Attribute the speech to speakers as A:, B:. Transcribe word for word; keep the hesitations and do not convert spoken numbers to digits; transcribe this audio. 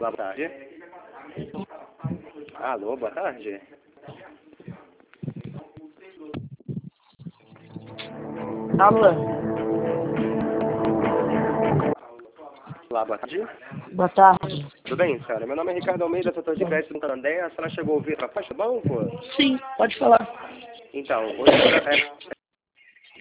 A: Olá, boa tarde. Alô, boa tarde.
B: Alô.
A: Olá, boa tarde.
B: Boa tarde.
A: Tudo bem, senhora? Meu nome é Ricardo Almeida, setor de crédito do Canandé. A senhora chegou a ouvir a faixa do banco?
B: Sim, pode falar.
A: Então, hoje é